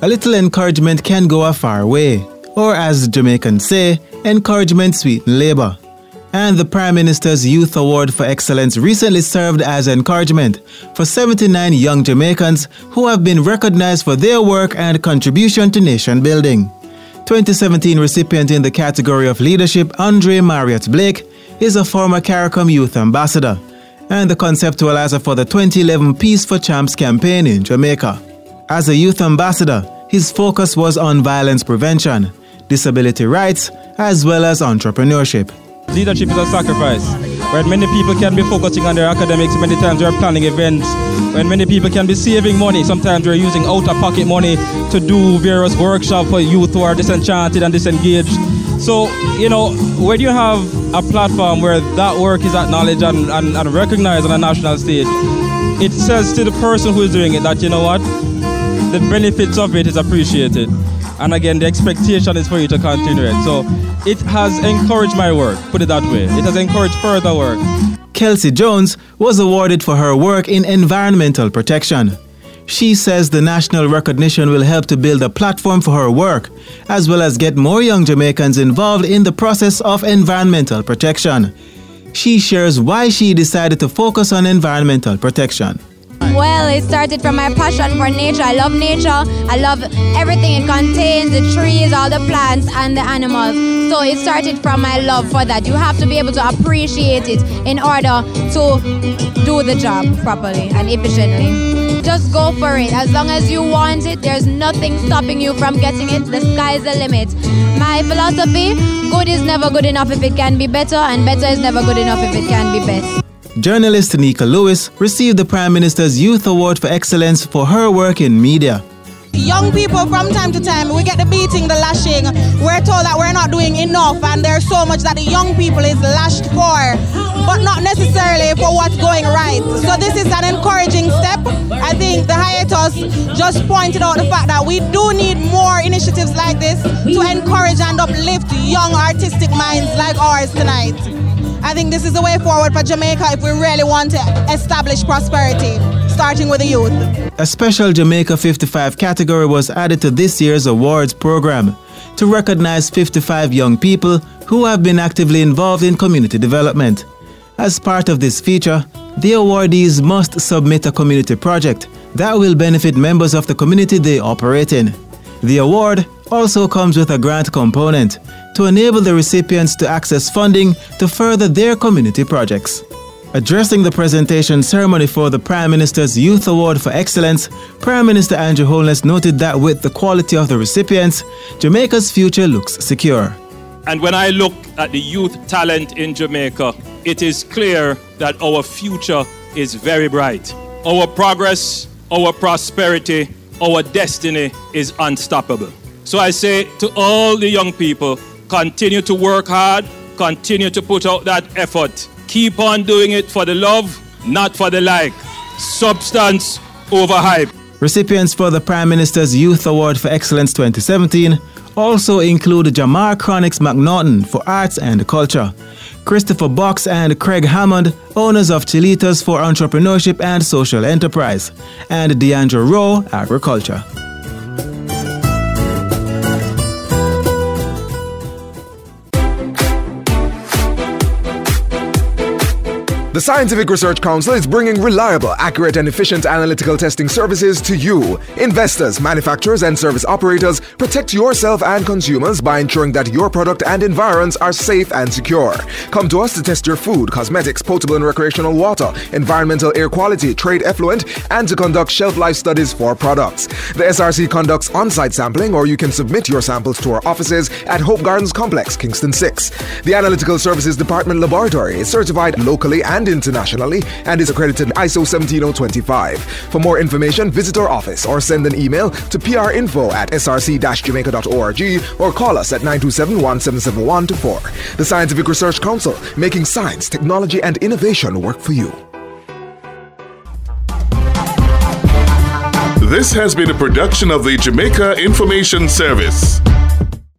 A little encouragement can go a far way, or as Jamaicans say, encouragement sweetens labour. And the Prime Minister's Youth Award for Excellence recently served as encouragement for 79 young Jamaicans who have been recognized for their work and contribution to nation building. 2017 recipient in the category of leadership, Andre Marriott Blake, is a former CARICOM Youth Ambassador and the conceptualizer for the 2011 Peace for Champs campaign in Jamaica. As a youth ambassador, his focus was on violence prevention, disability rights, as well as entrepreneurship. Leadership is a sacrifice. Where many people can be focusing on their academics, many times they're planning events. When many people can be saving money, sometimes they're using out-of-pocket money to do various workshops for youth who are disenchanted and disengaged. So, when you have a platform where that work is acknowledged and recognized on a national stage, it says to the person who is doing it that, the benefits of it is appreciated. And again, the expectation is for you to continue it. So it has encouraged my work, put it that way. It has encouraged further work. Kelsey Jones was awarded for her work in environmental protection. She says the national recognition will help to build a platform for her work, as well as get more young Jamaicans involved in the process of environmental protection. She shares why she decided to focus on environmental protection. Well, it started from my passion for nature. I love nature. I love everything it contains, the trees, all the plants and the animals. So it started from my love for that. You have to be able to appreciate it in order to do the job properly and efficiently. Just go for it. As long as you want it, there's nothing stopping you from getting it. The sky's the limit. My philosophy, good is never good enough if it can be better, and better is never good enough if it can be best. Journalist Nika Lewis received the Prime Minister's Youth Award for Excellence for her work in media. Young people, from time to time, we get the beating, the lashing. We're told that we're not doing enough, and there's so much that the young people is lashed for, but not necessarily for what's going right. So this is an encouraging step. I think the hiatus just pointed out the fact that we do need more initiatives like this to encourage and uplift young artistic minds like ours tonight. I think this is the way forward for Jamaica if we really want to establish prosperity, starting with the youth. A special Jamaica 55 category was added to this year's awards program to recognize 55 young people who have been actively involved in community development. As part of this feature, the awardees must submit a community project that will benefit members of the community they operate in. The award also comes with a grant component to enable the recipients to access funding to further their community projects. Addressing the presentation ceremony for the Prime Minister's Youth Award for Excellence, Prime Minister Andrew Holness noted that with the quality of the recipients, Jamaica's future looks secure. And when I look at the youth talent in Jamaica, it is clear that our future is very bright. Our progress, our prosperity, our destiny is unstoppable. So I say to all the young people, continue to work hard, continue to put out that effort. Keep on doing it for the love, not for the like. Substance over hype. Recipients for the Prime Minister's Youth Award for Excellence 2017 also include Jamar Chronix McNaughton for Arts and Culture, Christopher Box and Craig Hammond, owners of Chilitas for Entrepreneurship and Social Enterprise, and Deandra Rowe, Agriculture. The Scientific Research Council is bringing reliable, accurate and efficient analytical testing services to you. Investors, manufacturers and service operators, protect yourself and consumers by ensuring that your product and environs are safe and secure. Come to us to test your food, cosmetics, potable and recreational water, environmental air quality, trade effluent, and to conduct shelf life studies for products. The SRC conducts on-site sampling, or you can submit your samples to our offices at Hope Gardens Complex, Kingston 6. The Analytical Services Department Laboratory is certified locally and internationally and is accredited ISO 17025. For more information, visit our office or send an email to prinfo@src-jamaica.org or call us at 927-177124. The Scientific Research Council, making science, technology and innovation work for you. This has been a production of the Jamaica Information Service.